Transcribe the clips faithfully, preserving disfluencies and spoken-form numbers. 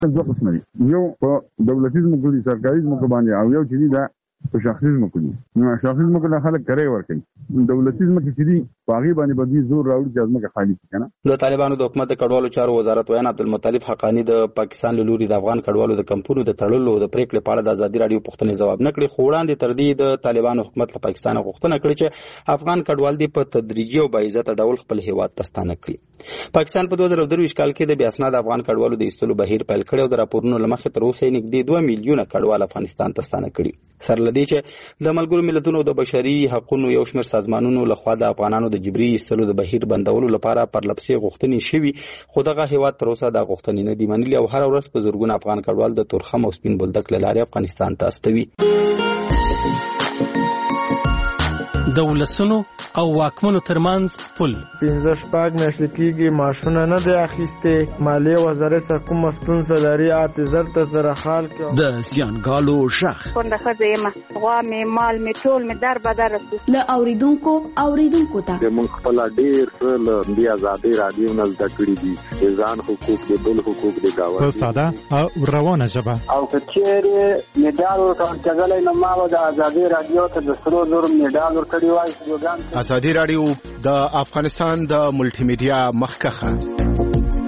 دوه قسمه دي، یو په دولتي ځمکو دي، سرکاري ځمکو باندې، او یو چې دا په شخصي ځمکو دي. نو شخصي ځمکو له خلک کرای ورکوي، دولتي ځمکې چې دي په هغې باندې به دوی زور راوړي چې ځمکه خالي کړي که نه. د طالبانو د حکومت د کډوالو چارو وزارت ویان عبدالمطلب حقانی د پاکستان له لوري د افغان کډوالو د کمپونو د تړلو د پریکړې په اړه د ازادي راډیو پوښتنې ځواب نه کړي، خو وړاندې تر دې د طالبانو حکومت له پاکستان غوښتنه کړې چې افغان کډوال دې په تدریجي او باعزته ډول خپل هیواد ته ستانه کړي. پاکستان په دوه زره درویشت کال کې د بې اسناده افغان کډوالو د ایستلو بهیر پیل کړی او د راپورونو له مخې تر اوسه یې نږدې دوه میلیونه کډوال افغانستان ته ستانه کړي. سره له دې چې د ملګرو ملتونو د بشري حقوقو یو شمېر سازمانونو لخوا د افغانانو د جبري ایستلو د بهیر بندولو لپاره پرلپسې غوښتنې شوي، خو دغه هیواد تر اوسه دا غوښتنې نه دي منلي او هر ورځ په زرګونه افغان کډوال د تورخم او سپین بولدک له لارې افغانستان ته استوي. د ولسونو او واکمنو ترمنځ پل پنځه شپږ میاشتې کېږي معاشونه نه دی اخیستې، مالیې وزارت سره کومه ستونزه لري، اعتذار ته سره حال کې د زیانګالو غږ کونډه ښځه یم، غوا مې مال مې ټول مې در بدر رسي. له اوریدونکو اوریدونکو ته موږ خپل ډېر څه له دې ازادۍ راډیو نه زده کړي دي، د ځان حقوق د بل حقوق د ګاونډي په ساده او روانه ژبه. او که چېرې مډال ورکول کېدلی نو ما به د ازادۍ راډیو ته د سرو زرو مډال ورکړی وای. ازادي راډیو د افغانستان د ملټي میډیا مخکخه.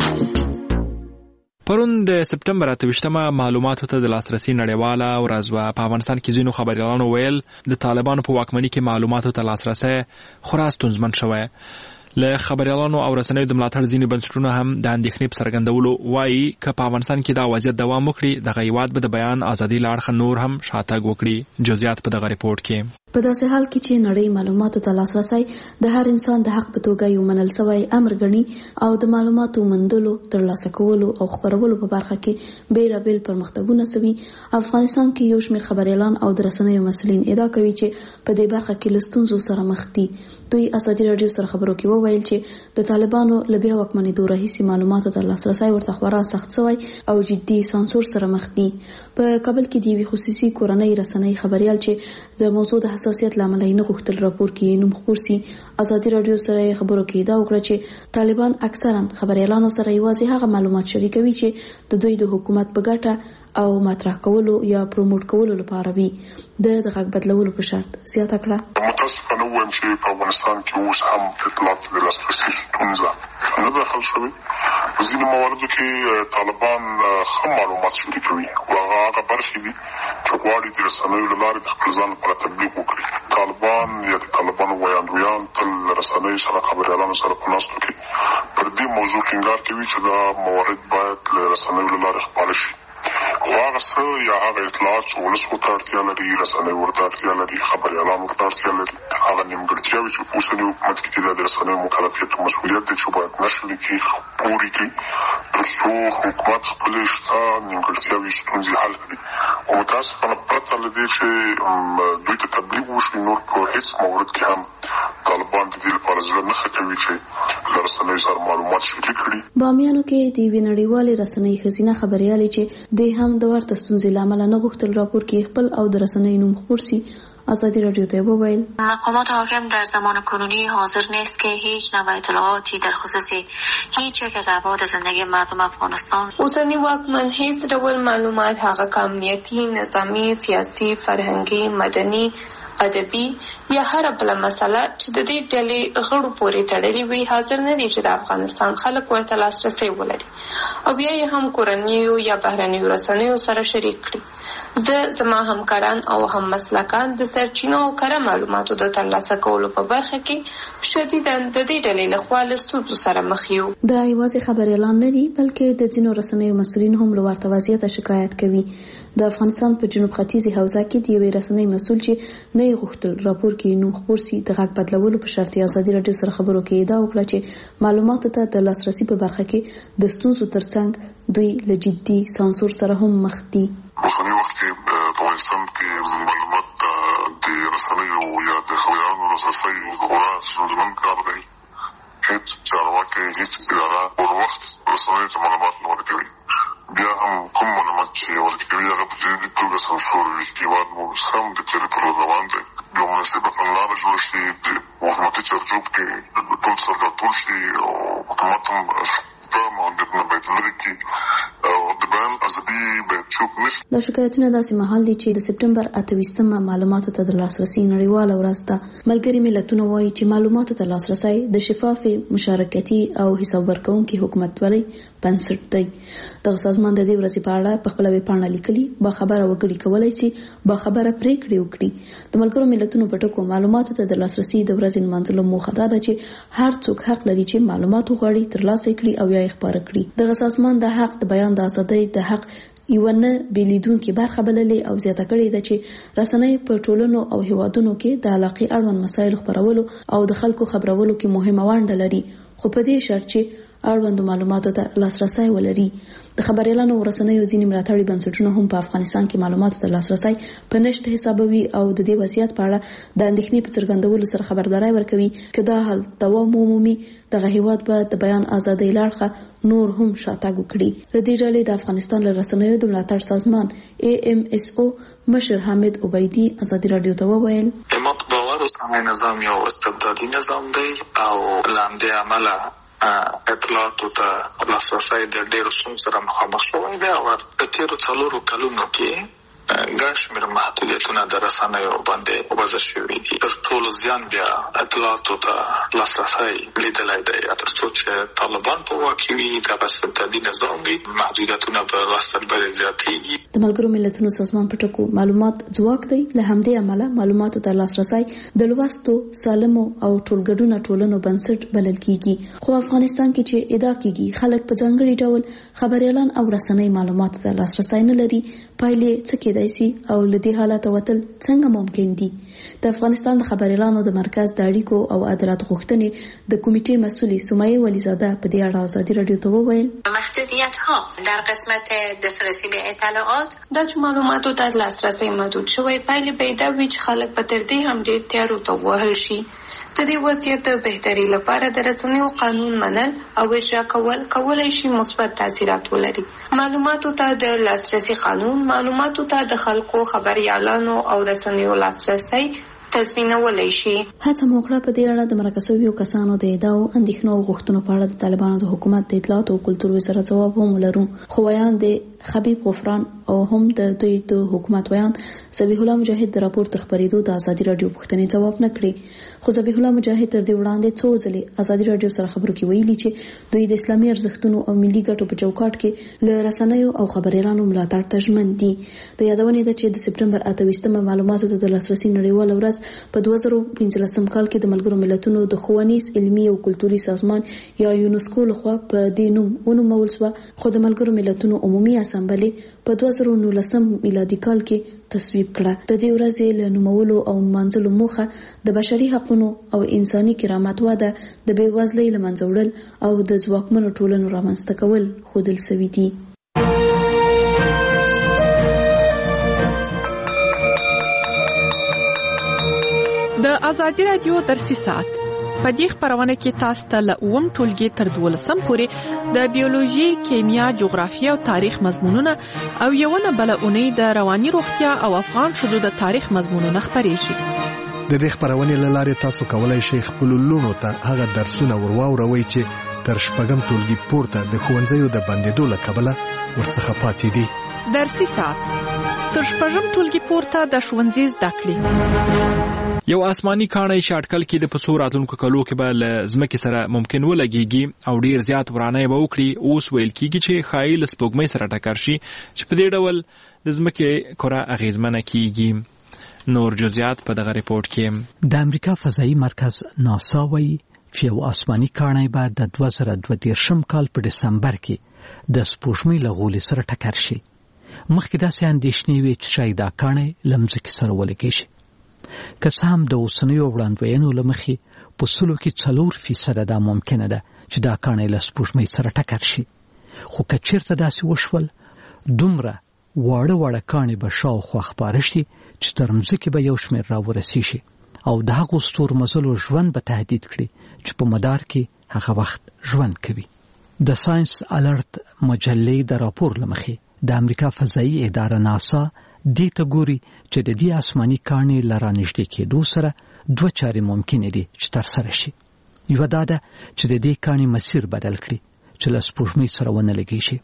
پرون د سپټمبر اته ویشتمه معلوماتو ته د لاسرسي نړیواله ورځ وه. په افغانستان کې ځینو خبریالانو ویل د طالبانو په واکمنۍ کې معلوماتو ته لاسرسی خورا ستونزمن شوی. له خبریالانو او رسنیو د ملاتړ ځینې بنسټونه هم د اندېښنې په څرګندولو وایي که په افغانستان کې دا وضعیت دوام وکړي دغه هیواد به د بیان ازادي له اړخه نور هم شاتګ وکړي. جزئیات په دغه ریپورټ کې. په داسې حال کې چې نړۍ معلوماتو ته لاسرسی د هر انسان د حق په توګه یو منل شوی امر ګڼي او د معلوماتو موندلو، ترلاسه کولو او خپرولو په برخه کې بیلابیل پرمختګونه شوي، افغانستان کې یو شمېر خبریالان او د رسنیو مسؤلین ادعا کوي چې په دې برخه کې له ستونزو سره مخ دي. دوی ازادي راډیو سره خبرو کې وویل چې د طالبانو له بیا واکمنېدو راهیسې معلوماتو ته لاسرسی ورته خورا سخت شوی او جدي سانسور سره مخ دي. په کابل کې د یوې خصوصي کورنۍ رسنۍ خبریال چې د موضوع د حساسیت له امله یې نه غوښتل راپور کې نوم خپور سي، ازادي راډیو سره خبرو کې ادعا وکړه چې طالبان اکثرا خبریالانو سره یوازې هغه معلومات شریکوي چې د دوی د حکومت په ګټه او مطرح کولو یا پروموټ کولو لپاره وي. د غږ بدلولو په شرط زیاته کړه. متاسفانه وایم چې په افغانستان کې اوس هم اطلاعات د لاسرسي ستونزه نه ده حل شوې. په ځینو مواردو کې طالبان ښه معلومات شریکوي او هغه برخې دي چې غواړي د رسنیو له لارې د خپل ځان لپاره تبلیغ وکړي. طالبان یا د طالبانو ویاندویان تل رسنیو سره خبریالانو سره په ناستو کې پر دې موضوع ټینګار کوي چې دا موارد باید له رسنیو له لارې خپاره شي. خو هغه څه یا هغه اطلاعات چې ولس ورته اړتیا لري، رسنیو ورته اړتیا لري، خبریالان ورته اړتیا لري، هغه نیمګړتیاوې چې په اوسني حکومت کې دي د رسنیو مکلفیت او مسؤلیت دی چې باید نشر کړي، پورې کړي تر څو حکومت خپلې شته نیمګړتیاوې ستونزې حل کړي. او متاسفانه پرته له دې چې دوی ته تبلیغ وشي، نور په هېڅ مورد کې هم طالبان د دې لپاره زړه نه ښه کوي چې له رسنیو سره معلومات شریک کړي. بامیانو کې د یوې نړیوالې رسنۍ ښځینه خبریالې چې د هم د ورته ستونزې له امله نه غوښتل راپور کې خپل او د رسنیو نوم خپور سي، ازادی رادیو ته وویل مقامات حاکم در زمان کنونی حاضر نیست که هیچ نوع اطلاعاتی در خصوص هیچ یک از ابعاد زندگی مردم افغانستان اوسنی واکمن هیڅ ډول معلومات هغه امنیتي، نظامی، سیاسي، فرهنګي، مدني، ادبي یا هر بل مسله چې د دې ډلې غړو پورې تړلې وي حاضر نه دي چې د افغانستان خلک ورته لاسرسی ولري او بیا یې هم کورنیو یا بهرنیو رسنیو سره شریک کړي. زه زما همکاران او هم مسلکان د سرچینو او کره معلوماتو د ترلاسه کولو په برخه کې شدیداً د دې ډلې لخوا له ستونزو سره مخ یو. دا یوازې خبریالان نه دي بلکې د ځینو رسنیو مسؤلین هم له ورته وضعیته شکایت کوي. د افغانستان په جنوب ختیځي حوزه کې د یوې رسنۍ مسؤل چې نه یې غوښتل راپور کې نوم خپور سي د غږ بدلولو په شرط ازادي راډیو سره خبرو کې ادعا وکړه چې معلوماتو ته د لاسرسي په برخه کې د ستونزو ترڅنګ دوی له جدي سانسور سره هم مخ دي. اوسنی وخت کې په افغانستان کې معلومات د رسنیو یا د خبرونو لاسرسی خورا ستونزمن کار دی. هیڅ چارواکي هیڅ اداره پر وخت رسنیو ته معلومات نه ورکوي. بیا هم کوم معلومات چې ورکوي هغه په جدي توګه سانسور وي. هېواد مو سم د تېرې پر روان دی. یو مناسبه کړنلاره جوړه شي د حکومتي چارچوب کې ټول سرګردول شي او حکومت هم سپم او د باید لرې کړي او د بیان ازادي باید چوپ نشي. دا شکایتونه داسې مهال دي چې د سپټمبر اته ویشتمه معلوماتو ته د لاسرسي نړیواله ورځ ده. ملګري ملتونه وایي چې معلوماتو ته لاسرسی د شفافې مشارکتي او حساب ورکوونکي حکومتولۍ بنسټ دی. دغه سازمان د دې ورځې په اړه په خپله ویبپاڼه لیکلي با خبره وګړي کولی شي با خبره پریکړې وکړي. د ملګرو ملتونو په ټکو معلوماتو ته د لاسرسي د ورځې نمانځلو موخه دا ده چې هر څوک حق لري چې معلومات وغواړي، ترلاسه کړي او یا یې خپاره کړي. دغه سازمان د حق د بیان د ازادۍ د حق یو نه بیلیدونکې برخه بللې او زیاته کړې ده چې رسنۍ په ټولنو او هیوادونو کې د علاقې اړوند مسایل خپرولو او د خلکو خبرولو کې مهمه ونډه لري، خو په دې شرط چې اړوند معلوماتو ته لاسرسی ولري. د خبريالانو ورسنیو ځینې ملاتړي بنسټونه هم په افغانستان کې معلوماتو ته لاسرسی په نشته حسابوي او د دې وضعیت په اړه د اندېښنې په څرګندولو سره خبرداري ورکوي چې دا حال دوام ومومي دغه هیواد به د بیان ازادۍ لړخه نور هم شاتګ وکړي. د دې ډلې د افغانستان له رسنیو د ملاتړ سازمان ای ام اس او مشر حامد عبیدي ازادي رادیو ته وویل مطبوعات اوسنی نظام یو استبدادي نظام دی او لاندې عمله اطلاعاتو ته لاسرسی د ډېرو ستونزو سره مخامخ شوی دی او په تېرو څلورو کلونو کې ګڼ شمېر محدودیتونه د رسنیو باندې وضع شوي دي. تر ټولو زیان بیا اطلاعاتو ته لاسرسی لیدلی دی. تر څو چې طالبان په واک کې وي دغه استبدادي نظام وي محدودیتونه به ورځ تر بلې زیاتېږي. د ملګرو ملتونو سازمان په ټکو معلومات ځواک دی. له همدې امله معلوماتو ته لاسرسی د لوستو سالمو او ټولګډونه ټولنو بنسټ بلل کیږي. خو افغانستان کې چې ادعا کیږي خلک په ځانګړي ډول خبريالان او رسنۍ معلوماتو ته لاسرسی نه لري، پایلې څه کېدای شي او له دې حالت وتل څنګه ممکن دي. د افغانستان د خبريالانو د مرکز د اړیکو او عدالت غوښتنې د کمیټې مسؤلې سمیه ولیزاده په دې اړه ازادي رادیو ته وویل محدودیت ها در قسمت دسترسی به اطلاعات دا چې معلوماتو ته لاسرسی محدود شوی پایلې پیدا وي چې خلک په تر دې هم ډېر تیارو ته وهل شي. د دې وضعیت د بهتري لپاره د رسنیو قانون منل او اجرا کول کولای شي مثبت تاثیرات ولري. معلوماتو ته د لاسرسي قانون معلوماتو ته د خلکو خبريالانو او رسنیو لاسرسي تضمینولای شي. هڅه موکړه په دې اړه د مرکزیو کسانو د ادعاو اندېښنو او غوښتنو په اړه د طالبانو د حکومت د اطلاعات او کلتور وزارت ځواب هم ولرو. خو ویان د خبیب غفران او هم د دوی د حکومت ویان ذبیح الله مجاهد د راپور تر خبرېدو د ازادي رادیو پوښتنې ځواب نه کړي. خو ذبیح الله مجاهد تر دې وړاندې څو ځلې ازادي رادیو سره خبرو کې ویلي چې دوی د اسلامي ارزښتونو او ملي ګټو په چوکاټ کې له رسنیو او خبريالانو ملاتړ ته ژمن دي. د یادونې ده چې د سپټمبر اته ویشتمه معلوماتو ته د لاسرسي نړیواله ورځ په دوه زره پنځلسم کال کې د ملګرو ملتونو د ښوونیز علمي او کلتوري سازمان یا یونسکو لخوا په دې نوم ونومول شوه. خو د ملګرو ملتونو عمومي اسامبلې په دوه زره نولسم میلادي کال کې تصویب کړه. د دې ورځې له نومولو او نمانځلو موخه د بشري حقوقو او انساني کرامت وده، د بېوزلۍ له منځه وړل او د ځواکمنو ټولنو رامنځته کول ښودل شوي دي. د ازادي رادیو درسي ساعت په دې خبرونه کې تاسو ته له اووم ټولګي تر دولسم پورې د بیولوژي، کیمیا، جغرافیه او تاریخ مضمونونه او یوونه بل اونۍ د رواني روغتیا او افغان شذو د تاریخ مضمونونه خبرېږي. د دې خبرونې له لارې تاسو کولای شئ خپل لونو ته هغه درسونه ورواوروي چې تر شپږم ټولګي پورته د ښوونځیو د بندېدو له کبله ورڅخه پاتې دي. درسي ساعت تر شپږم ټولګي پورته د ښوونځي زده کړې. یو آسماني کاڼی چې اټکل کې د پسو راتلونکو کلو کې به له ځمکې سره ممکن ولګېږي او ډیر زیات ورانه به وکړي، اوس ویل کېږي چې ښایي له سپوږمۍ سره ټکر شي چې په دې ډول د ځمکې کره اغېزمنه کېږي. نور جزئیات په دغه ریپورت کې. د امریکا فضایي مرکز ناسا وایي چې یو آسماني کاڼی به د دوه زره دوه دېرشم کال په ډسمبر کې د سپوږمۍ له غولې سره ټکر شي. مخکې داسې اندېښنې وې چې شاید دا کاڼی له ځمکې سره ولګېږي شي. که څه هم د اوسنیو وړاندوینو له مخې په سلو کې څلور فیصده دا ممکنه ده چې دا کاڼی له سپوږمۍ سره ټکر شي. خو که چېرته داسې وشول دومره واړه واړه کاڼي به شاوخوا خپاره شي چې تر مځکې به یو شمېر راورسېږي او د هغو ستورمزلو ژوند به تهدید کړي چې په مدار کې هغه وخت ژوند کوي. د ساینس الرټ مجلې د راپور له مخې د امریکا فضایي اداره ناسا دې ته ګوري چې د دې آسماني کاڼي له رانږدې کېدو سره دوه چارې ممکنې دي چې ترسره شي. یوه دا ده چې د دې کاڼي مسیر بدل کړي چې له سپوږمۍ سره ونه لګي شي.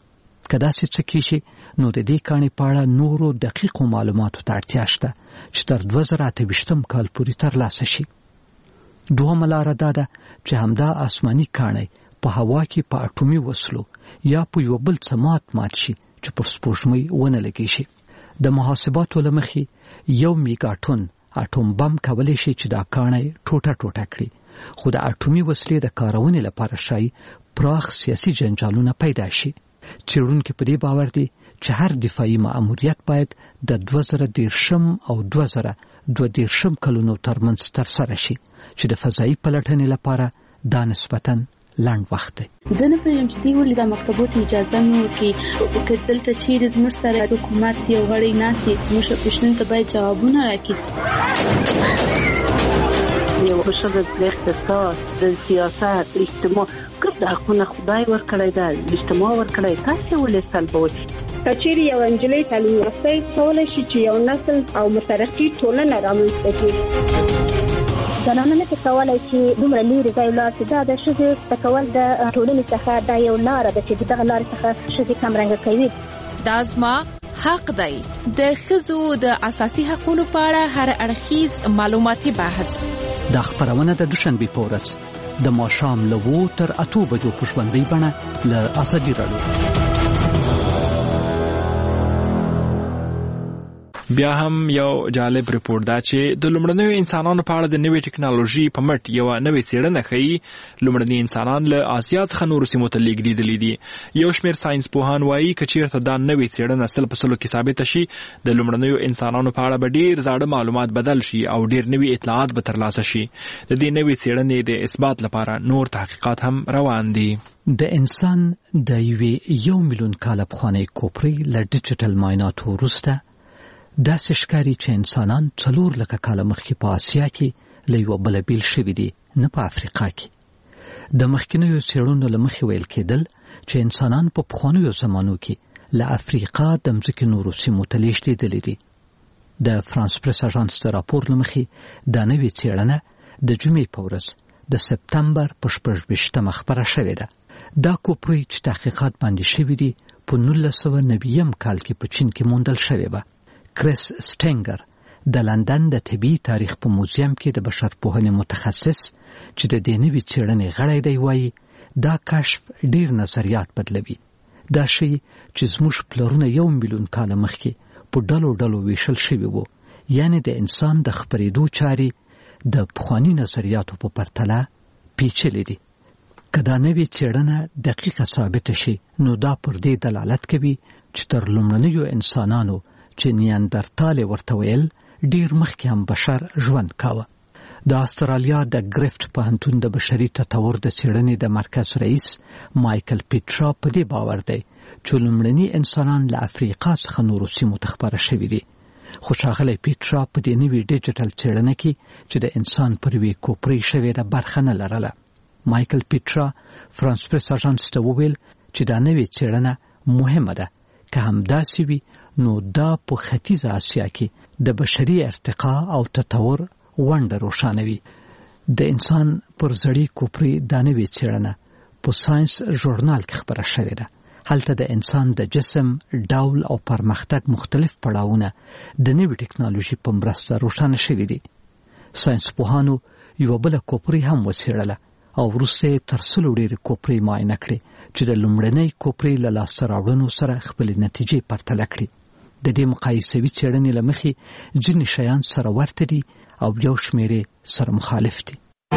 کدا څه کیږي نو د دې کاني پاړه نورو دقیقو معلوماتو ته اړتیا شته چې تر دوه زره اته ویشتم کال پورې ترلاسه شي. دوهمه لاره دا ده چې همدا آسماني کاڼی په هوا کې په اټومي وسلو یا په یو بل څه مات مات شي چې پر سپوږمۍ ونه لګي شي. د محاسباتو له مخې یو میګاټون اټوم بم کولی شي چې دا کاڼی ټوټه ټوټه کړي، خو د اټومي وسلې د کارونې لپاره شای پراخ سیاسي جنجالونه پیدا شي. څېړونکي په دې باور دي چې هر دفاعي مأموریت باید د دوه زره دېرشم او دوه زره دوه دېرشم کلونو ترمنځ ترسره شي چې د فضایي پلټنې لپاره دا نسبتاً لنډ وخت دی. زه نه پوهېږم چې دوی ولې دا مکتبو ته اجازه نه ورکوي، که دلته چیرې زموږ سره حکومت یو غړی ناست وي زموږ پوښتنو ته باید جوابونه راکړي. یو ښځه د اقتصاد، د سیاست، اجتماع ګډ حقونه خدای ورکړی دی، اجتماع ورکړی، تاسې ولې سلبوئ؟ که چیرې یو نجلۍ تعلیم یافته کولی شي چې یو نسل او مترقي ټولنه رامنځته کړي. زنانه نه کولی چې دومره لرې ځای ولاړ شي. دا د ښځې زده کول د ټولنې څخه دا یو لاره ده چې دغه لارې څخه ښځې کمرنګه کوي. دا زما حق دی. د ښځو د اساسي حقوقو په اړه هر اړخیز معلوماتي بحث. دا خبرونه د دوشنبه په ورځ د ماښام له اوو تر اتو بجو په ژوندۍ بڼه له ازادي راډیو. بیا هم یو جالب ریپورت دا چې د لومړنیو انسانانو په اړه د نوې ټکنالوژي په مټ یو نوې څېړنه ښیي. لومړني انسانان له آسیا څخه نورو سیمو ته لیږدېدلي دي. یو شمېر ساینس پوهان وایي که چېرته دا نوې څېړنه سل په سلو کې ثابته شي د لومړنیو انسانانو په اړه به ډېر زاړه معلومات بدل شي او ډېر نوي اطلاعات به ترلاسه شي. د دې نوې څېړنې د اثبات لپاره نور تحقیقات هم روان دي. د انسان د یوې یو میلیون کاله پخوانۍ کوپرې له ډیجیټل معایناتو وروسته داسې ښکاري چې انسانان څلور لکه کاله مخکې په آسیا کې له یوه بله بیل شوي دي، نه په افریقا کې. د مخکینیو څېړنو له مخې ویل کېدل چې انسانان په پخوانیو زمانو کې له افریقا د مځکې نورو سیمو ته لیږدېدلي دي. د فرانس پریس اژانس د راپور له مخې دا نوې څېړنه د جمعې په ورځ د سپتمبر په شپږ ویشتمه خپره شوې ده. دا کوپرې چې تحقیقات باندې شوي دي په نولس سوه نویم کال کې په چین کې موندل شوې وه. کریس سټینګر د لندن د طبي تاریخ په موزیم کې د بشرپوهنې متخصص چې د دې نوې څېړنې غړی دی وایي دا کشف ډېر نظریات بدلوي. دا شی چې زموږ پلرونه یو میلیون کاله مخکې په ډلو ډلو ویشل شوي وو، یعنی د انسان د خپرېدو چارې د پخواني نظریاتو په پرتله پیچلې دي. که دا نوې څېړنه دقیقه ثابته شي نو دا پر دې دلالت کوي چې تر لومړنیو انسانانو چې نیاندرتال ورته ویل ډیر مخکې هم بشر ژوند کاوه. د استرالیا د ګریفټ پوهنتون د بشري تطور د څېړنې د مرکز رئیس مایکل پیټرا په دې باور دی چې لومړني انسانان له افریقا څخه نورو سیمو ته خپاره شوي دي. خو ښاغلی پیټرا په دې نوې ډیجیټل څېړنه کې چې د انسان پر یوې کوپرې شوې ده برخه نه لرله. مایکل پیټرا فرانس پریس اژانس ته وویل چې دا نوې څېړنه مهمه ده. که همداسې وي نو دا په ختیځه آسیا کې د بشري ارتقا او تطور ونډه روښانوي. د انسان پر زړې کوپرې دا نوې څېړنه په ساینس ژورنال کې خپره شوې ده. هلته د انسان د جسم ډول او پرمختګ مختلف پړاوونه د نوې ټکنالوژي په مرسته روښانه شوي دي. ساینس پوهانو یوه بله کوپرې هم وڅېړله او وروسته یې تر سلو ډېرې کوپرې معاینه کړې چې د لومړنۍ کوپرې له لاسته راوړنو سره خپلې نتیجې پرتله کړي. د دې مقایسوي څېړنې له مخې ځینې شیان سره ورته دي او یو شمېر یې سره مخالف دي.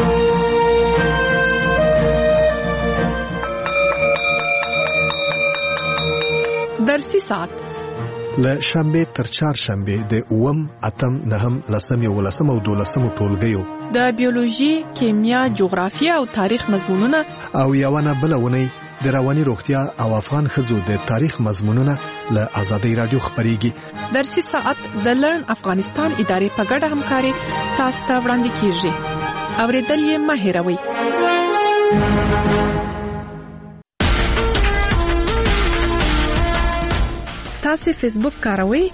درسي ساعت له شنبه تر چهارشنبه د اووم اتم نهم لسم یولسم او دولسم ټولګیو د بیولوژي، کیمیا، جغرافیه او تاریخ مضمونونه او یوانه بلونه د رواني روغتیا او افغان ښځو د تاریخ مضمونونه له ازادي رادیو خبريږي. درسي ساعت د لرن افغانستان ادارې په ګډه همکاري تاسو ته وړاندې کیږي. اوریدل یې مه هېروئ. تاسو فیسبوک کاروئ؟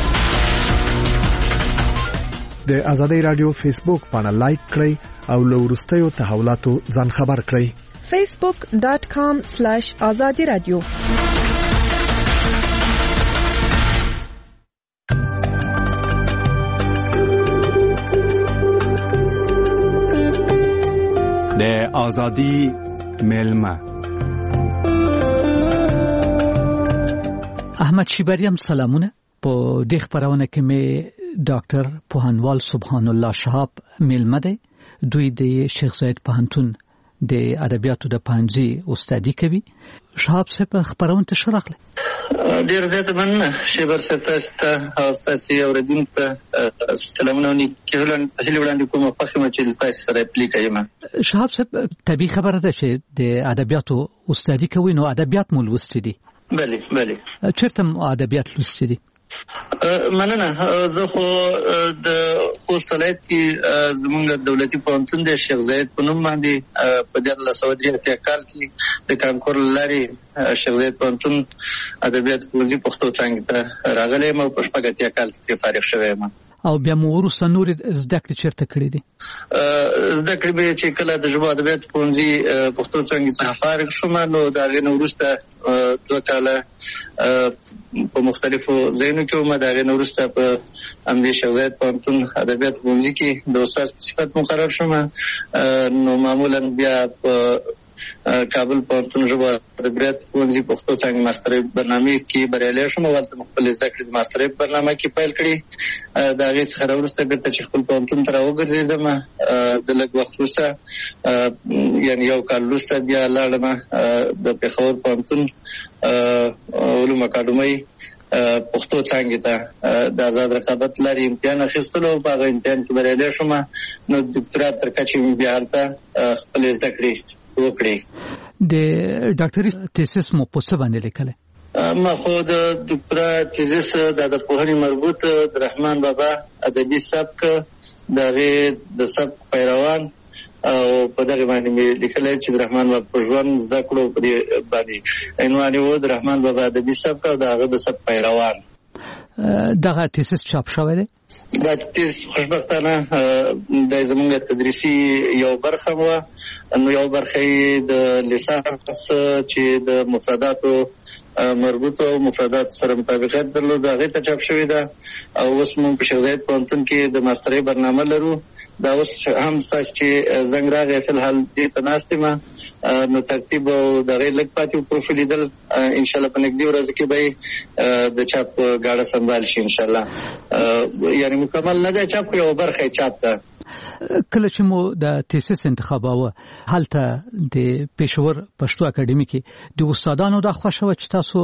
د ازادي رادیو فیسبوک باندې لایک کړئ او له وروستیو تحولاتو ځان خبر کړئ. facebook dot com slash azadi radio آزادی میلمه. احمد شیبریم سلامونه. په دې خبرونه کې مې ډاکټر پوهنوال سبحان الله شهاب میلمه دی. دوی د شیخ زاید پوهنتون د ادبیاتو د پانځي استادي کوي. شهاب صاحب خبرونه ته شرحله. ډیر زیات مننه شیبر صاحب ته او تاسو اوریدونکو ته سلامونه نیکهلن هلي وړاندې کوم په خمه چې تاسو سره پلی کوم. شهاب صاحب طبي خبره ده چې د ادبیاتو استادي کوي، نو ادبیات مو لوستي دي؟ بله بله. چیرته ادبیات لوستي دي؟ مننه. زه خو د خوست ولایت کې زمونږ دولتي پوهنتون د شیخ زاید په نوم باندې په دیارلس سوه درې اتیا کال کې د کانکور له لارې شیخ زاید پوهنتون ادبیات پوهنځي پښتو څانګې ته راغلی یم او په شپږ اتیا کال کې فارغ شوی یم. او بیا مو وروسته نورې زده کړې چېرته کړې دي؟ زده کړې به چې کله د ژبو ادبیات پوهنځي پښتو څانګې څخه فارغ شوم، نو د هغې نه وروسته دوه کاله په مختلفو ځایونو کې وم. د هغې نه وروسته په همدې شیخ زاید پوهنتون ادبیات پوهنځي کې د استاد په صفت مقرر شوم. نو معمولا بیا په کابل پوهنتون ژبو ادبیات پوهنځي پښتو څانګې ماسترۍ برنامې کې بریالی شوم او هلته خپلې زده کړې د ماسترۍ په برنامه کې پیل کړې. د هغې څخه راوروسته بېرته چې خپل پوهنتون ته راوګرځېدم، د لږ وخت وروسته یعنې یو کال وروسته بیا لاړم د پېښور پوهنتون علوم اکاډمۍ پښتو څانګې ته د آزاد رقابت لارې امتحان اخیستلو او په هغه امتحان کې بریالی شوم. نو دکتورا تر کچې مې بیا هلته خپلې زده کړې وکړې. د ډاکټري تیسس مو په څه باندې لیکلی؟ ما خو د دکتورا تیزیس د ادبپوهنې مربوط د رحمان بابا ادبي سبک، د هغې د سبک پیروان او په دغه باندې مې لیکلی چې د رحمان بابا په ژوند زده کړو په دې باندې عنوان یې و د رحمان بابا ادبي سبک او د هغه د سبک پیروان. دغه تیسس چاپ شوی دی؟ دا تیز خوشبختانه د زمونږ تدریسي یو برخه وه. نو یو برخه یې د لیسانس چې د مفرداتو مربوط او مفردات سره مطابقت درلود، هغې ته چاپ شوې ده. او اوس موږ په شیخ زاید پوهنتون کې د ماسترۍ برنامه لرو. دا اوس هم ستاسو چې زنګ راغی فلحال دې ته ناست یم، نو ترتیب او د هغې لږ پاتې و پروف لیدل. انشاءالله په نږدې ورځو کې به د چاپ ګاډه سنبال شي انشاءالله. یعنې مکمل نه دی چاپ، خو یوه برخه یې چاپ ده. کله چې مو د تیسس انتخاباوه هلته د پېښور پښتو اکاډمي کې د استادانو دا خوښه وه چې تاسو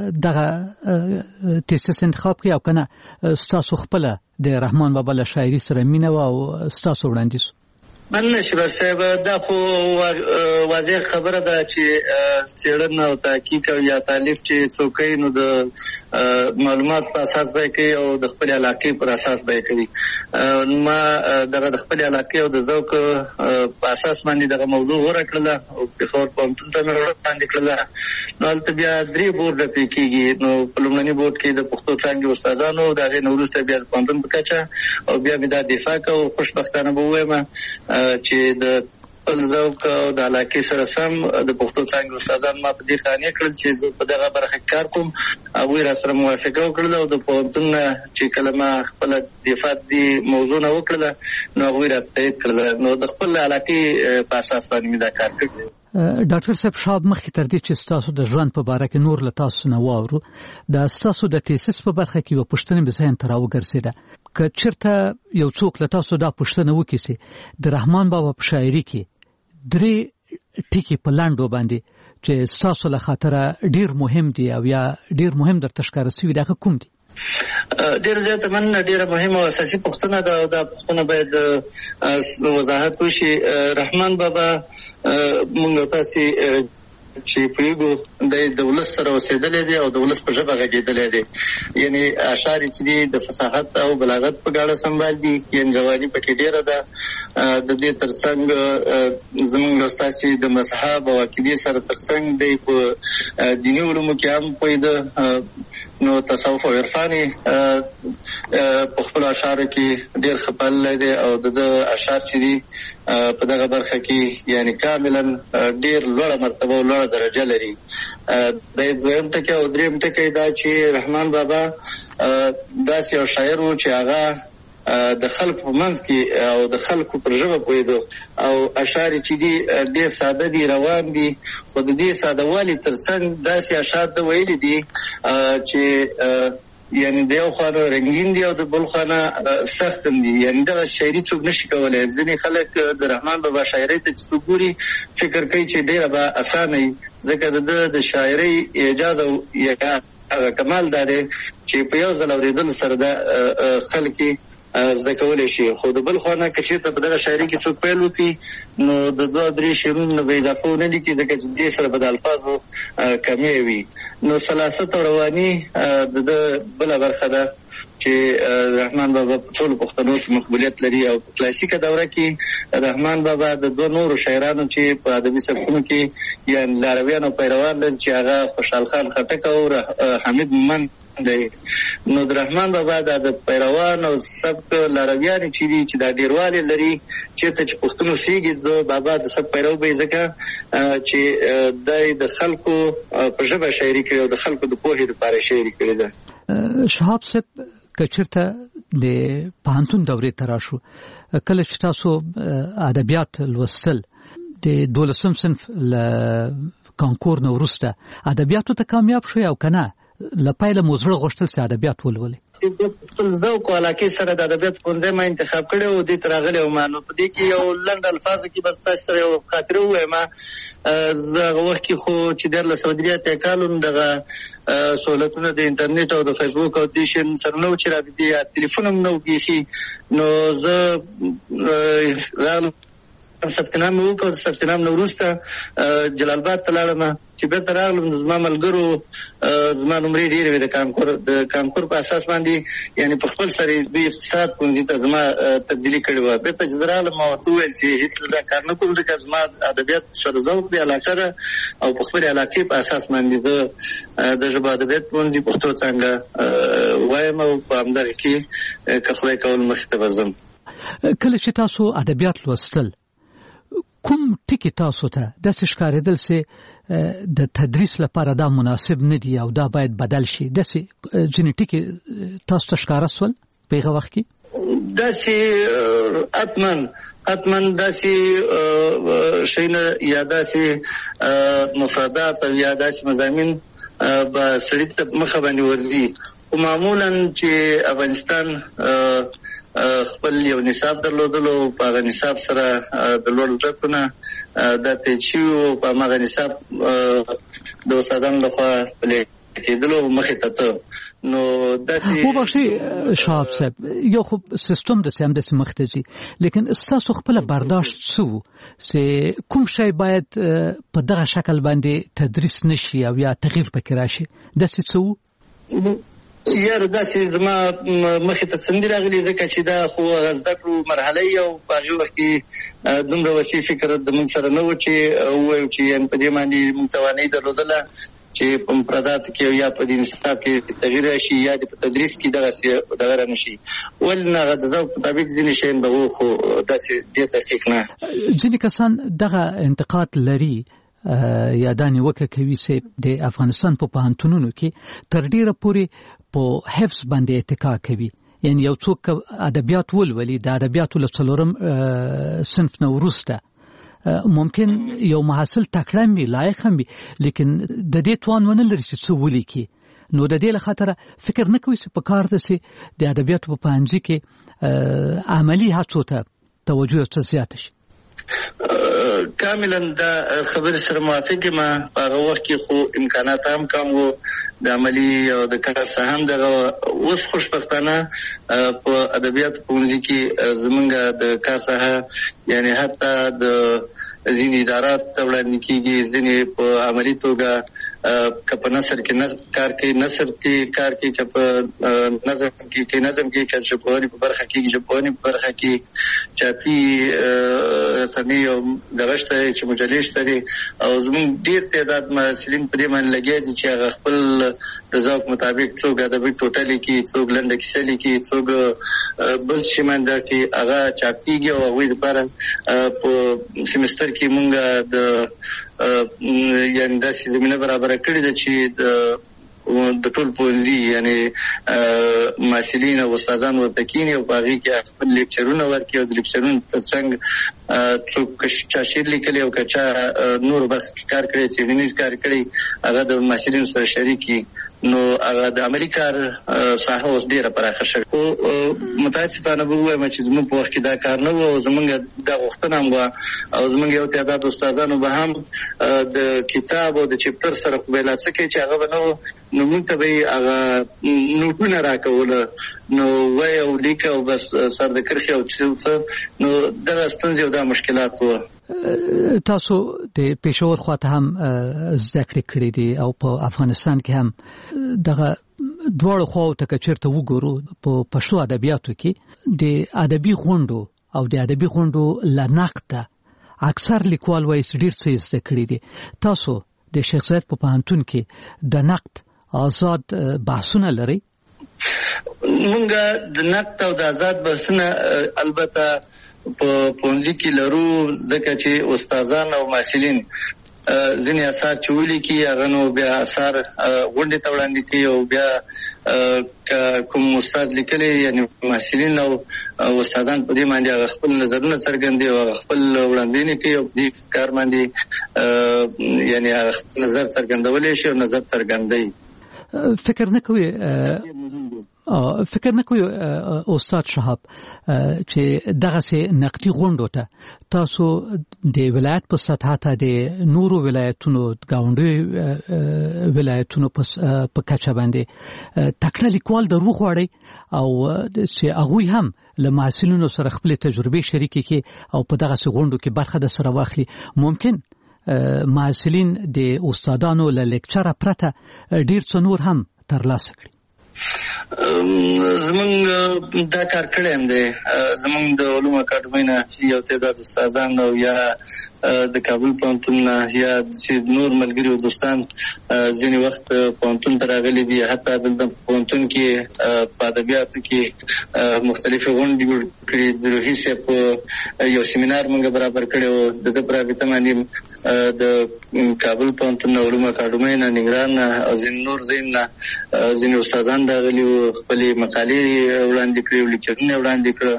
دغه تیسس انتخاب کړئ او که نه ستاسو خپله د رحمان بابا له شاعري سره مینه وه او ستاسو وړاندیز؟ مننه شیبر صاحب. دا خو واضح خبره ده چې څېړنه او تحقیق او یا تالیف چې څوک کوي نو د معلومات په اساس به یې کوي او د خپلې علاقې پر اساس به یې کوي. ما دغه د خپلې علاقې او د ذوق په اساس باندې دغه موضوع غوره کړله او پېښور پوهنتون ته مې وړاندې کړله. نو هلته بیا درې بورډه پرې کېږي. نو په لومړني بورډ کې د پښتو څانګې استادانو، د هغې نه وروسته بیا د پوهنتون په کچه او بیا مې دا دفاع کوو. خوشبختانه به ووایم چې د خپل ذوق او د علاقې سره سم د پښتو څانګې استادان ما په دې قانع کړل چې زه په دغه برخه کې کار کوم. هغوی را سره موافقه وکړله او د پوهنتون نه چې کله ما خپله دفاع دې موضوع نه وکړله نو هغوی را تایید کړله. نو د خپل علاقې په اساس باندې مې دا کار کړی. ډاکټر صاحب شهاب، مخکې تر دې چې ستاسو د ژوند په باره کې نور له تاسو نه واورو، د ستاسو د تیسس په برخه کې یوه پوښتنه مې ذهن ته راوګرځېده. که چېرته یو څوک له تاسو دا پوښتنه وکړي چې د رحمان بابا په شاعري کې درې ټکي په لنډو باندې چې ستاسو له خاطره ډېر مهم دي او یا ډېر مهم درته ښکاره سوي دي، هغه کوم دي؟ ډېر زیاته مننه. ډېره مهمه او اساسي پوښتنه ده او دا پوښتنه باید وضاحت وشي. رحمان بابا موږ تاسې چې پوهېږو د ولس سره اوسېدلی دی او د ولس په ژبه غږېدلی دی. یعنې اشعار یې چې دي د فصاحت او بلاغت په ګاډه سنبال دي. یعنې رواني پکې ډېره ده. د دې تر څنګ زموږ استاسي د مذهب او عقیدې سره تر څنګ دی په دیني علومو کې هم پوهېده. نو تصوف او عرفان په خپلو اشعارو کې ډېر ښه پاللی دی او د ده اشعار چې دي په دغه برخه کې یعنې کاملا ډېر لوړه مرتبه او لوړه درجه لري. د دویم ټکی او دریم ټکی دا چې رحمان بابا داسې یو شاعر و چې هغه د خلکو په منځ کې او د خلکو پر ژبه پوهېدو او اشعار چې دي ډېر ساده دي، روان دي، خو د دې ساده والي ترڅنګ داسې اشعار ده ویلي دي چې یعنی د یو خانه رنگین دی او د بل خانه سخت دی. یعنی دا شاعري څوک نشي کولای. ځینې خلک د رحمان بابا شاعري ته چې ګوري فکر کوي چې ډیره به اسانه وي، ځکه د د شاعري اجازه یا کمال دا دی چې په یو ځل اورېدل سره د خلک زده کولی شي. خو د بل خوا نه که چېرته په دغه شاعري کې څوک پیل وکړي نو د دوه درې شعرونو به اضافه ونه لیکي، ځکه چې دې سره به د الفاظو کمی وي. نو سلاست او رواني د ده بله برخه ده چې رحمان بابا په ټولو پښتنو کې مقبولیت لري. او په کلاسیکه دوره کې رحمان بابا د دوه نورو شاعرانو چې په ادبي سبکونو کې یعنې لارویان او پیروان لري چې هغه خوشحال خان خټک او حمید مومند دی. نو د رحمان بابا د پیروان او سبک لارویان چې دي چې دا ډیروالی لري، چېرته چې پښتون اوسېږي د بابا د سبک پیرو به یې ځکه چې دی د خلکو په ژبه شاعري کوي او د خلکو د پوهې دپاره شاعري کړې ده. شهاب صاحب که چېرته د پوهنتون دورې ته راشو، کله چې تاسو ادبیات لوستل د دولسم صنف له کانکور نه وروسته ادبیاتو ته کامیاب شوی او که نه له پیله مو زړه غوښتل چې ادبیات ولولئ؟ خپل ذوق او علاقې سره د ادبیات پوهنځی ما انتخاب کړی او دې ته راغلی وم. نو په دې کې یو لنډ الفاظو کې بس تاسو سره یو خاطره ووایم. زه هغه وخت کې خو چې دیارلس سوه درې اتیا کال وم، دغه سهولتونه د انټرنیټ او د فیسبوک او دې شیانو سره نه و چې رابطې یا تلیفون هم نه و بیخي. نو زه راغلم ثبت نام مې وکړ. د ثبت نام نه وروسته جلال آباد ته لاړم. چې بېرته راغلم نو زما ملګرو زما نمرې ډېرې وې د کانکور د کانکور په اساس باندې، یعنې په خپل سر یې دوی اقتصاد پوهنځي ته زما تبدیلي کړې وه. بېرته چې زه راغلم ما ورته وویل چې هېڅ دا کار نه کوم، ځکه زما ادبیات سره ذوق دی، علاقه ده او په خپلې علاقې په اساس باندې زه د ژبو ادبیات پوهنځي پښتو څانګه وایم او په همدغه کې که خدای کول مخې ته به ځم. کله چې تاسو ادبیات لوستل کوم ټکي تاسو ته داسې ښکارېدل چې د تدریس لپاره دا مناسب نه دي او دا باید بدل شي؟ داسې ځینې ټکي تاسو ته ښکاره سول په هغه وخت کې؟ داسې حتما حتما داسې شیونه یا داسې مفردات او یا داسې مضامین به سړي ته مخه باندې ورځي. خو معمولا چې افغانستان خپل یو نصاب درلودلو، په هغه نصاب سره د لوړ زده کړو نه دا تېر شوي وو، په هماغه نصاب د استادانو لخوا پلي کېدلو مخې ته ته. نو داسې وبخښئ شهاب صاحب، یو خو سیستم داسې همداسې مخې ته ځي، لیکن ستاسو خپله برداشت څه و چې کوم شی باید په دغه شکل باندې تدریس نشي او یا تغییر پکې راشي؟ داسې څه و؟ یاره داسې زما مخې ته څه نه دي راغلي، ځکه چې دا خو زده کړو مرحله یې او په هغې وخت کې دومره وسیع فکر د موږ سره نه و چې ووایو چې یعنې په دې باندې موږ توانایي درلودله چې په مفرداتو کې یا په دې نصاب کې تغییر راشي یا د په تدریس کې دغسې دغه رانشي. ولې نه هغه د ذوق مطابق ځینې شیان به وو، خو داسې ډېر دقیق نه. ځینې کسان دغه انتقاد لري یا دا نیوکه کوي چې د افغانستان په پوهنتونونو کې تر ډیره پورې په حفظ باندې اتکا کوي. یعنی یو څوک ادبیات ولولي د ادبیاتو له څلورم صنف نه وروسته ممکن یو محصل تکړه وي، لایق هم وي، لیکن د دې توان ونه لري چې څه ولیکي. نو د دې له خاطره فکر نه کوي چې په کار ده چې د ادبیاتو په پوهنځي کې عملي هڅو ته توجه څه زیاته شي. کاملا دا خبرې سره موافق یم. په هغه وخت کې خو امکانات هم کم وو، د عملي او د کار څخه هم دغه. اوس خوشبختانه په ادبیاتو پوهنځي کې زمونږ د کار څخه یعنې حتی د ځینې ادارات ته وړاندې کېږي، ځینې په عملي توګه که په نثر کې کار کوي نثر کې کار کوي، که په نظم کې کې نظم کې، که ژبپوهنې په برخه کې ژبپوهنې په برخه کې چاپي رسنۍ او دغه شته چې مجلې شته دي. او زموږ ډېر تعداد محصلین په دې باندې لګیا دي چې هغه خپل د ذوق مطابق څوک ادبي ټوټه لیکي، څوک لنډه کیسه لیکي، څوک بل شي باندې کې هغه چاپ کېږي او هغوی دپاره په سیمستر کې مونږ د یعنې داسې زمینه برابره کړې ده چې د د ټول پوهنځي یعنی محصلین او استادان ورته کینی او باغی کې خپل لیکچرونه ورکړي او د لیکچرونو ترڅنګ څوک چا شعر لیکلی او چا نور برخه کار کړی څېړنیز کار کړی هغه د محصلینو سره شریکي نو هغه د عملي کار ساحه اوس ډیره پراخه شوه. متاسفانه به ووایم چې زموږ په وخت کې دا کار نه و او زموږ دا غوښتنه هم وه او زموږ یو تعداد استادانو به هم د کتاب او د چپټر سره خو به یې لا څه کوي چې هغه به نه و نو موږ ته به یې هغه نوټونه راکوله نو وایي او لیکه او بس سر د کرښې او څه نو دغه ستونزې او دا مشکلات وو. تاسو د پېښور خواته هم زده کړې کړې دي او په افغانستان کې هم دغه دواړو خواو ته که چېرته وګورو په پښتو ادبیاتو کې د ادبي غونډو او د ادبي غونډو له نقده اکثر لیکوال وایي چې ډېر څه زده کړي دي. تاسو د شیخ زاید په پوهنتون کې د نقد آزاد بحثونه لرئ؟ مونږ د نقد او د آزاد بحثونه البته په پوهنځي کې لرو ځکه چې استادان او محصلین ځینې اثار چې ولیکي هغه نو بیا اثار غونډې ته وړاندې کوي او بیا کوم استاد لیکلی یعنی محصلین او استادان په دې باندې خپل نظرونه څرګندوي او خپل وړاندوینې کوي او دې کار باندې یعنی خپل نظر څرګندولی شي او نظر څرګندوي. فکر نه کوي فکر نه کوي استاد شهاب چې دغه سي نقدي غونډو ته تاسو د ولایت په سطح ته د نورو ولایتونو گاونډي ولایتونو په کچه باندې تکړه لیکوال درو غواړي او چې هغه هم له محصلینو سره خپل تجربه شریکي کوي او په دغه سي غونډو کې برخه د سره واخلي. ممکن محصلین د استادانو له لیکچره پرته ډیر څه نور هم ترلاسه کړي. زمونږ دا کار کړی هم دی. زمونږ د علومو اکاډمۍ نه یو تعداد استادان او یا د کابل پوهنتون نه یا نور ملګري او دوستان ځینې وخت پوهنتون ته راغلي دي. حتی دلته پوهنتون کې په ادبیاتو کې مختلفې غونډې جوړ کړي. د روحي صاحب یو سیمینار موږ برابر کړی و د ده په رابطه باندې د کابل پوهنتون علومو اکاډمۍ نه ننګرهار نه او ځینې نور ځایونه نه ځینې استادان راغلي وو خپلې مقالې وړاندې کړې او لیکچرونه وړاندې کړه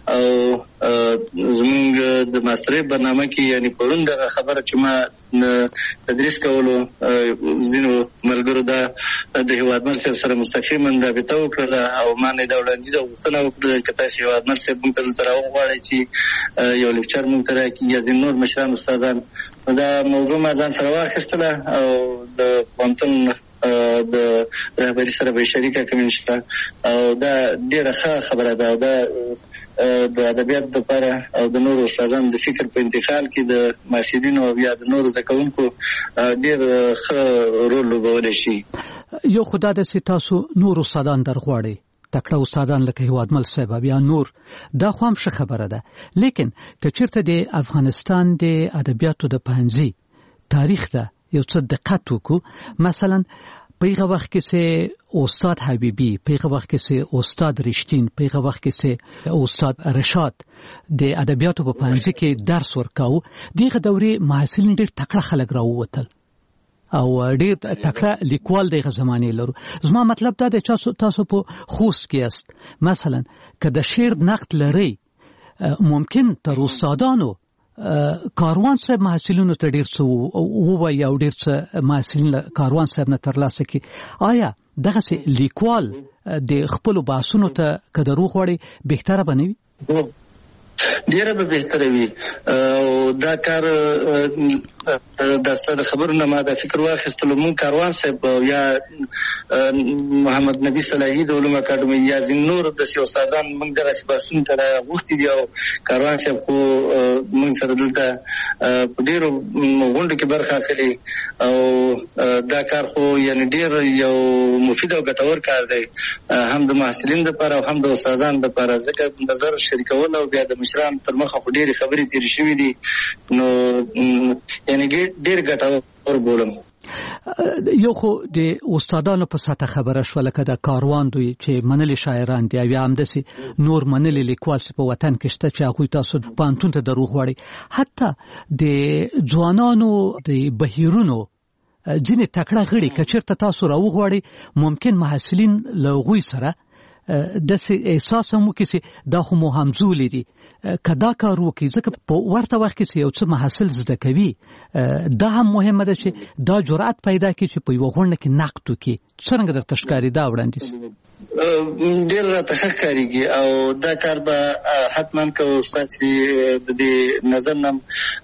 او زموږ د ماسترۍ برنامه کې یعنی پرون دغه خبره چې ما تدریس کولو ځینو ملګرو دا د هیوادمل صاحب سره مستقیما رابطه وکړه او ما نه دا وړاندیز او غوښتنه وکړه چې تاسو هیوادمل صاحب موږ ته دلته راوغواړئ چې یو لیکچر موږ ته راکړي یا ځینې نور مشران استادان. دا موضوع ما ځان سره واخیستله او د پوهنتون د رهبري سره به شریکه کوم انشاء او دا ډیره ښه خبره ده او دا د ادبیات لپاره او د نورو استادانو د فکر په انتقال کې د محصلینو او یا د نورو زده کوونکو ډیر ښه رول لوبولی شي. یو خو دا ده چې تاسو نور استادان در غواړئ تکړه استادان لکه هیوادمل صاحب یا نور دا خو هم ښه خبره ده. لیکن که چېرته د افغانستان د ادبیاتو د پوهنځي تاریخ ته یو څه دقت وکړو مثلا په هغه وخت کې چې استاد حبیبي په هغه وخت کې چې استاد رښتین په هغه وخت کې چې استاد رشاد د ادبیاتو په پوهنځي کې درس ورکاو دغه دورې محصلین ډېر تکړه خلک راووتل او ډېر تکړه لیکوال دغه زمانه لرو. زما مطلب دا دی چې تاسو په خوست کې است مثلا که د شعر نقد لري ممکن تر استادانو کاروان صاحب محصلینو ته ډېر څه ووایي او ډېر څه محصلین کاروان صاحب نه ترلاسه کړي. آیا دغسې لیکوال د خپلو بحثونو ته که دروغ غواړي بهتره به نه وي؟ ډیره به بهتره وي او دا کار د ستاسو خبرو نه ما دا فکر واخیستلو. مونږ کاروان صاحب یا محمد نبی صلاحي د علومو اکاډمۍ یا ځینې نور داسې استادان مونږ دغسې بحثونو ته راغوښتي دي او کاروان صاحب خو مونږ سره دلته په ډېرو غونډو کې برخه اخلي او دا کار خو یعنې ډېر یو مفید او ګټور کار دی هم د محصلین دپاره او هم د استادانو دپاره ځکه نظر شریکول او بیا د مشران تر مخه خو ډېرې خبرې تېرې شوي دي نو یعنې ډېر ګټور بولم. یو خو د استادانو په سطح خبره شوه لکه د کاروان دوی چې منلي شاعران دي او یا همداسې نور منلي لیکوال چې په وطن کې شته چې هغوی تاسو پوهنتون ته دروغ غواړئ. حتی د ځوانانو د بهیرونو ځینې تکړه غړي که چېرته تاسو راوغواړئ ممکن محصلین له هغوی سره داسې احساس هم وکړي چې دا خو مو همزولي دي که دا کار وکړي ځکه په ورته وخت کې چې یو څه محصل زده کوي دا هم مهمه ده چې دا جرأت پیدا کړي چې په یوه غونډه کې نقد وکړي. څرنګه درته ښکاري دا وړاندیز؟ ډېر راته ښه ښکارېږي او دا کار به حتما کوو. ستاسې د دې نظر نه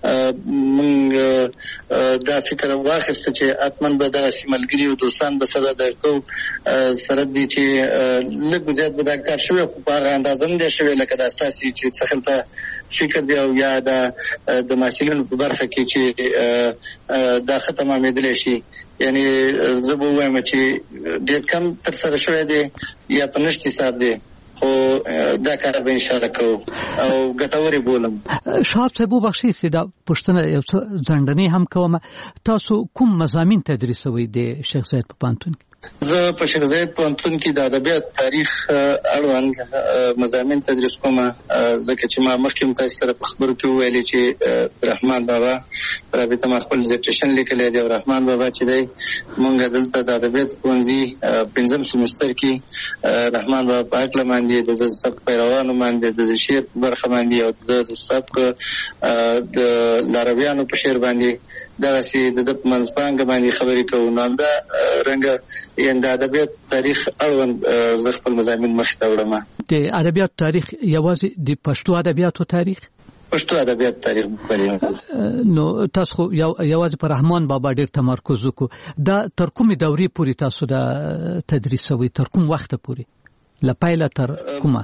موږ دا فکر واخیسته چې حتما به دغسې ملګري او دوستان به سره در کوو سره دي چې لږ زیات به دا کار شوی خو په هغه اندازه نه دی شوی لکه دا ستاسې چې څه خلته فکر دی او یا د محصلینو په برخه کې چې دا ښه تمامېدلی شي. یعنی زه به ووایم چې ډېر کم ترسره شوی دی یا په نشت حساب دی خو دا کار به انشاءالله کوو او ګټورې بولم. شهاب صاحب وبخښئ چې دا پوښتنه یو څه ځنډنۍ هم کوم. تاسو کوم مضامین تدریسوئ د شیخ زاید په پوهنتون کې؟ زه په شیخ زاید پوهنتون کې د ادبیات تاریخ اړوند مضامین تدریس کوم ځکه چې ما مخکې هم تاسو سره په خبرو کې وویلې چې رحمان بابا رابطه ما خپل ډیزرټیشن لیکلی دی او رحمان بابا چې دی مونږ دلته د ادبیات پوهنځي پنځم سمستر کې رحمان بابا په هکله باندې د سبک پیروانو باندې د شعر په برخه باندې او د سبک د لارویانو په شعر باندې دغسې د ده په منځپانګه باندې خبرې کوو. نو همدا رنګه یعنې د ادبیات تاریخ اړوند زه خپل مضامین مخې ته وړم. د ادبیاتو تاریخ یوازې د پښتو ادبیاتو تاریخ پښتو ادبیات تاریخ نو تاسو خو یوازې په رحمان بابا ډېر تمرکز وکړو. دا تر کومې دورې پورې تاسو دا تدریسوئ؟ تر کوم وخته پورې؟ له پیله تر کومه؟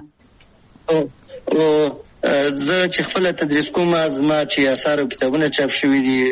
زه چې خپل تدریس کوم زما چې آثار او کتابونه چاپ شوي دي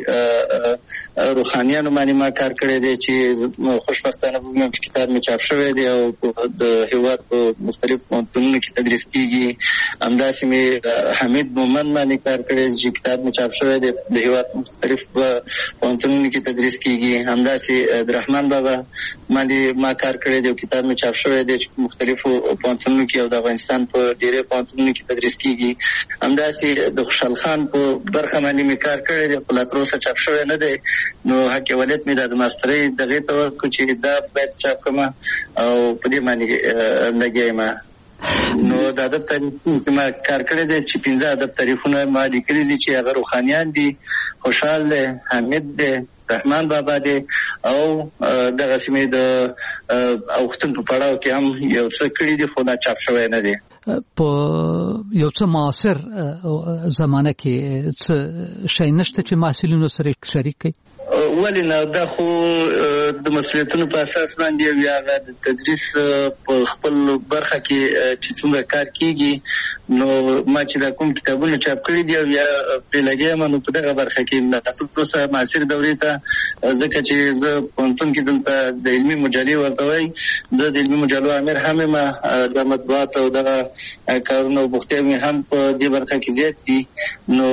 روحانیانو باندې ما کار کړی دی چې خوشبختانه وګورم چې کتاب مې چاپ شوی دی او د هیواد په مختلفو پوهنتونونو کې تدریس کیږي. همداسې مې حمید مومند باندې کار کړی دی چې کتاب مې چاپ شوی دی د هیواد مختلفو پوهنتونونو کې تدریس کیږي. همداسې د رحمان بابا باندې ما کار کړی دی او کتاب مې چاپ شوی دی چې مختلفو پوهنتونونو کې او د افغانستان په ډېرې پوهنتونونو کې تدریس کیږي. همداسې د خوشحال خان په برخه باندې مې کار کړی دی خو لا تر اوسه چاپ شوی نه دی. نو حق ولایت مې د ماسترۍ دغې ته ورکړو چې دا باید چاپ کړم او په دې باندې لګیا یم. نو د ادب تاریخ چې ما کار کړی دی چې پنځه ادب تاریخونه ما لیکلي دي چې هغه روحانیان دي، خوشحال دی، حمید دی، رحمان بابا دی او دغسې مې د اوښتون په پړاو کې هم یو څه کړي دي خو دا چاپ شوی نه دی. په یو څه معاصر زمانه کې څه شی نشته چې محصلینو سره شریک کړي؟ ولې نه، دا خو د مسؤلیتونو په اساس باندې او یا د تدریس په خپل برخه کې چې څومره کار کیږي نو ما چې دا کوم کتابونه چاپ کړي دي او یا پرې لګیا یم نو په دغه برخه کې نه تاسو پروسه معاصر دورې ته ځکه چې زه پوهنتون کې دلته د علمي مجلې ورته وایي زه د علمي مجلو امیر هم یم د مطبوعات او دغه کارونه او بوختیا مې هم په دې برخه کې زیات دي. نو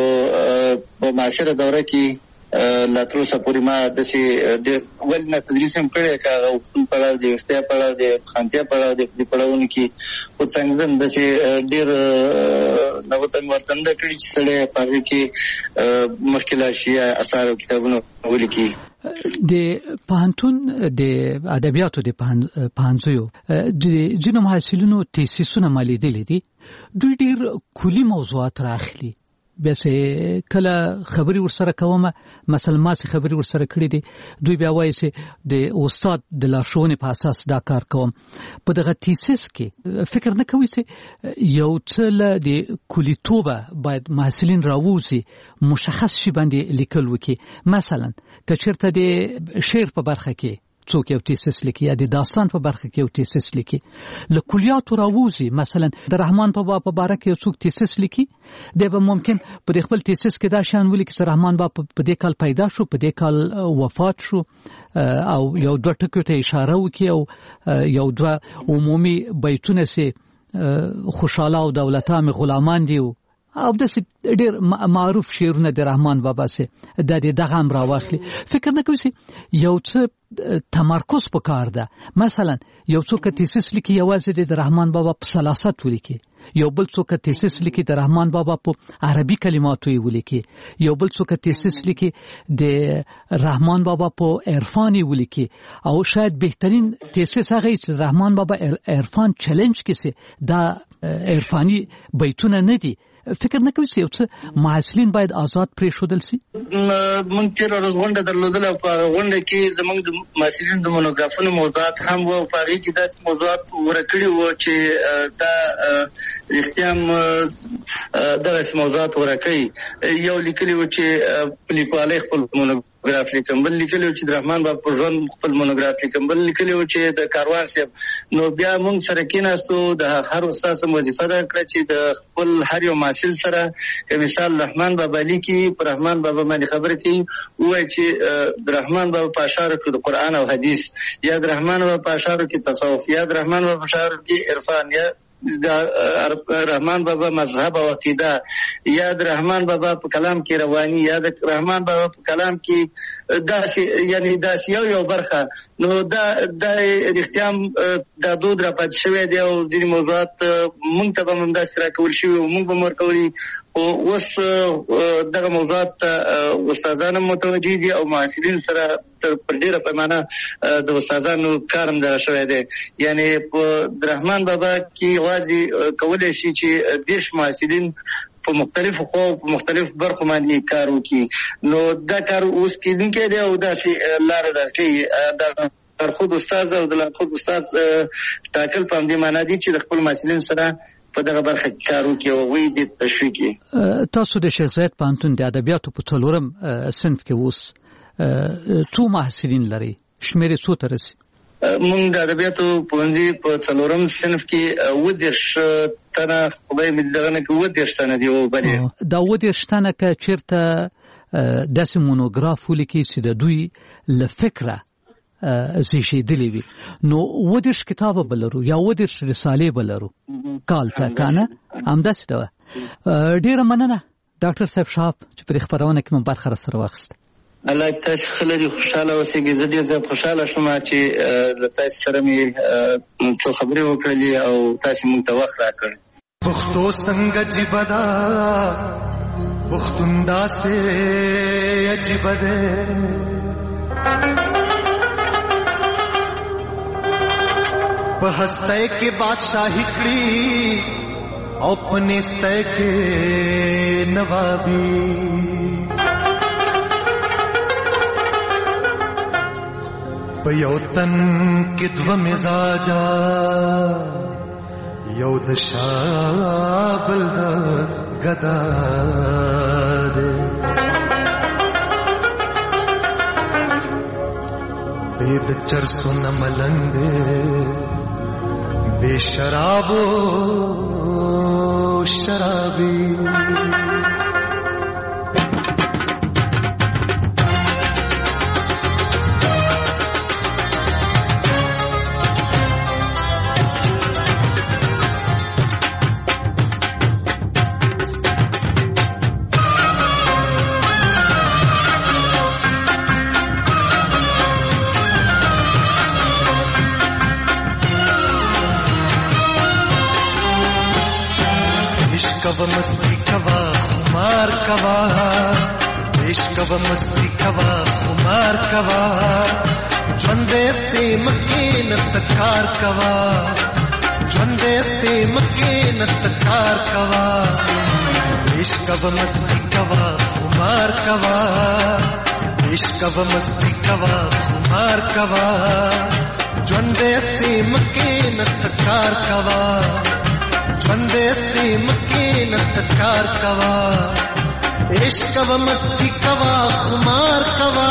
په معاصره دوره کې لا تر اوسه پورې ما داسې ډېر ولې نه تدریس هم کړی که هغه اوښتون پړاو دی، ویښتیا پړاو دی، خانتیا پړاو دی. په دې پړاوونو کې خو څنګه زه داسې ډېر نوته مې ورته نه ده کړي چې سړی په هغې کې مخکې لاړ شي یا اثار او کتابونه ولیکي. د پوهنتون د ادبیاتو د پوهنځیو د ځینو محصلینو تیسیسونه ما لیدلي دي، دوی ډېر کلي موضوعات راخلي. بیا چې کله خبرې ورسره کوم مثلا ما چې خبرې ورسره کړې دي دوی بیا وایي چې د استاد د لارښوونې په اساس دا کار کوم. په دغه تیسیس کې فکر نه کوي چې یو څه له د کلیتوبه باید محصلین راووځي مشخص شي باندې لیکل وکړي. مثلا که چېرته د شعر په برخه کې څوک یو تیسیس لیکي یا د داستان په برخه کې یو تیسیس لیکي له کلیاتو راووځي، مثلا د رحمان بابا په باره کې یو څوک تیسیس لیکي دی به ممکن په دې خپل تیسیس کې دا شیان ولیکي چې رحمان بابا په دې کال پیدا شو، په دې کال وفات شو او یو دوه ټکو ته اشاره وکړي او یو دوه عمومي بیتونه چې خوشحاله او دولته مې غلامان دي او داسې ډېر معروف شعرونه د رحمان بابا سي دا د دغه هم راواخلي. فکر نه کوي چې یو څه تمرکز پکار ده. مثلا یو څوک تیسیس لیکي یوازې د رحمان بابا په سلاست ولیکي یو بل څوک تیسیس لیکي د رحمان بابا په عربي کلماتو یې ولیکي، یو بل څوک تیسیس لیکي د رحمان بابا په عرفان یې ولیکي، او شاید بهترین تیسیس هغه چې رحمان بابا عرفان چیلنج کې دا عرفاني بیتونه نه دي. فکر نه کوي چې یو څه محصلین باید آزاد پرېښودل شي؟ موږ تېره ورځ غونډه درلودله، په هغه غونډه کې زموږ د محصلینو د مونوګرافونو موضوعات هم وو، په هغې کې داسې موضوعات غوره کړي وو چې دا رښتیا هم دغسې موضوعات غوره کوي. یو لیکلي وو چې په لیکوالۍ خپل مونوګراف لیکم، بل لیکلي وو چې د رحمان بابا په ژوند خپل مونوګراف لیکم، بل لیکلي وو چې د کاروان صاحب. نو بیا موږ سره کېناستو، د هر استاد وظیفه ده کړه چې د خپل هر یو محصل سره که مثال رحمان بابا لیکي، په رحمان بابا باندې خبره کوي، ووایي چې د رحمان بابا په اشعارو کې د قرآن او حدیث، یا د رحمان بابا په اشعارو کې تصوف، یا د رحمان بابا په اشعارو کې عرفان، یا د رحمان بابا مذهب او عقیده، یا د رحمان بابا په کلام کې رواني، یا د رحمان بابا په کلام کې داسې یعنی داسې یو یو برخه. نو دا دا رښتیا هم دا دود را پاتې شوی دی، او ځینې موضوعات موږ ته به هم همداسې راکول شوي او موږ به هم ورکولي، خو اوس دغه موضوعات ته استادان هم متوجه دي او محصلین سره پر ډېره پیمانه د استادانو کار هم دغه شوی دی. یعنی په رحمان بابا کې یوازې کولی شي چې دېرش محصلین په مختلفو خو په مختلفو برخو باندې کار وکړي. نو دا کار اوس کېدونکی دی او داسې لاره ده کوي. د لارښود استاد او د لارښود استاد ټاکل په همدې معنا دي چې د خپل محصلین سره په دغه برخه کې کار وکړي او هغوی دې تشویق کړي. تاسو د شیخ زاید پوهنتون د ادبیاتو په څلورم صنف کې اوس څو محصلین لري؟ شمېر یې څو ته رسي؟ موږ د ادبیاتو پوهنځي په څلورم صنف کې اووه دېرش تنه، خدای مې دغه نه کړي اووه دېرش تنه دي. بلې دا اووه دېرش تنه که چېرته داسې مونوګراف ولیکي چې د دوی له فکره زیږېدلې وي، نو اووه دېرش کتابه به لرو یا اووه دېرش رسالې به لرو کال ته، که نه همداسې ده. ډېره مننه ډاکټر صاحب شهاب چې په دې خپرونه کې مو برخه راسره واخیسته. الله تاسو ښه لري، خوشحاله اوسئ. زه ډېر زیات خوشحاله شوم چې له تاسو سره مې څو خبرې وکړلې او تاسو موږ ته وخت راکړ. پښتو څنګه جبه ده، پښتون داسې عجیبه ده، په هستی کې بادشاہي کړي او په نیستی کې نوابي. په یو تن کې دوه مزاجا، یو د شاه بل د ګدا دی، بې د چرسو نه ملنګ دی، بے شرابو شرابی. कब मस्ती कवा खुमार कवा, देश कब मस्ती कवा खुमार कवा, झंडे से मके न सकार कवा, झंडे से मके न सकार कवा, देश कब मस्ती कवा खुमार कवा, देश कब मस्ती कवा खुमार कवा, झंडे से मके न सकार कवा, झंडे से मके न सकार कवा, इश्क व मस्ती कवा खुमार कवा.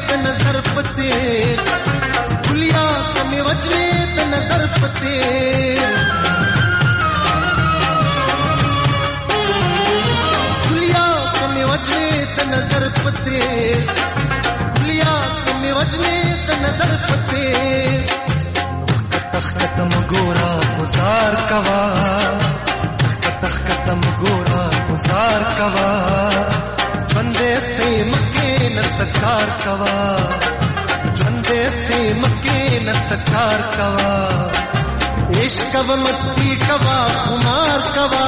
त नजर पते गुलिया कमे वजने त नजर पते गुलिया कमे वजने त नजर पते गुलिया कमे वजने त नजर पते खतम गोरा गुजार कवा खतम गोरा गुजार कवा बंदे से मके न सकार कवा बंदे से मके न सकार कवा इश्क व मस्ती कवा खुमार कवा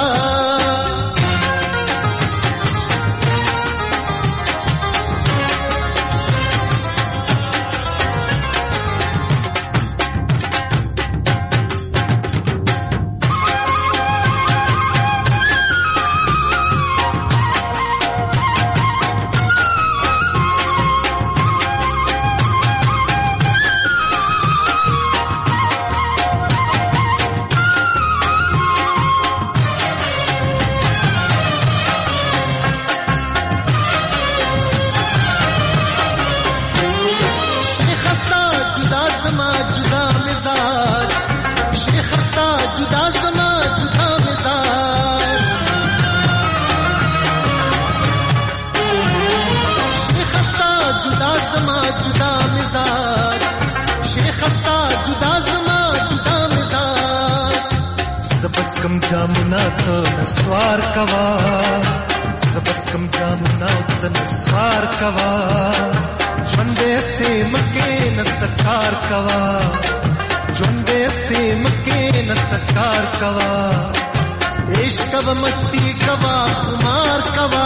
जामुना तो नस्वार कवा सबस कम जामुना तो नस्वार कवा झंडे से मके न सकार कवा झंडे से मके न सकार कवा इश्क व मस्ती कवा खुमार कवा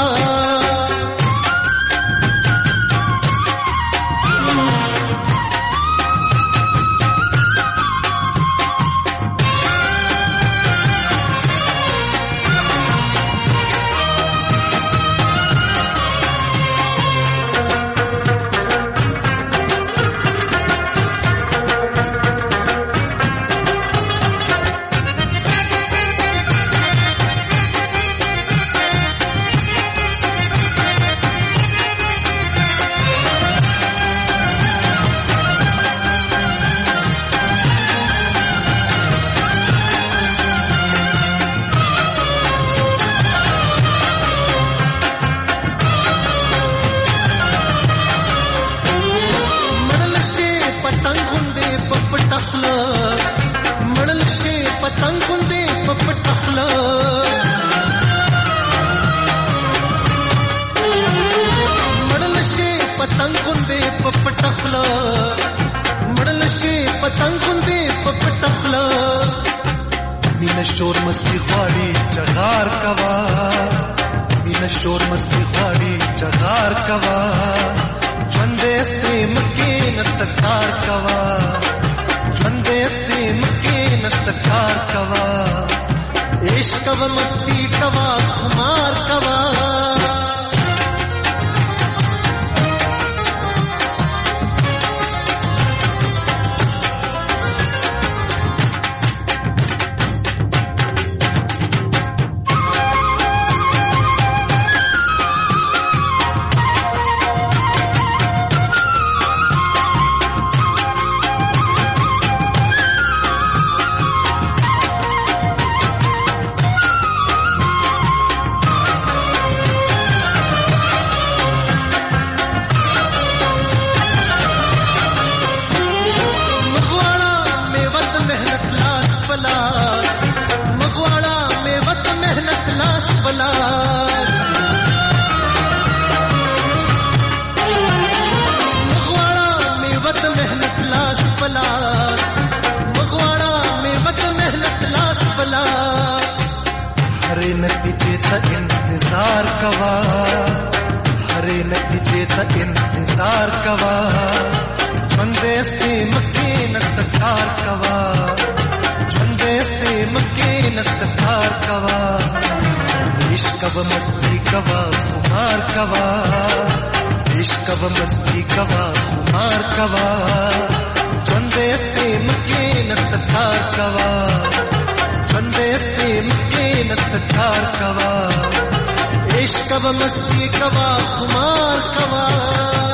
शोर मस्ती ख्वाड़ी जगार कवा मीना शोर मस्ती ख्वाड़ी जगार कवा झंडे से मके न सकार कवा झंडे से मके न सकार कवा इश्क व मस्ती कवा खुमार कवा हरे नतीजे था इंतजार कवा हरे नतीजे था इंतजार कवा झंडे से मके न सकार कवा झंडे से मके न सकार कवा इश्क व मस्ती कवा खुमार कवा इश्क व मस्ती कवा खुमार कवा झंडे से मके न सकार कवा झंडे से मके न सकार कवा इश्क व मस्ती कवा खुमार कवा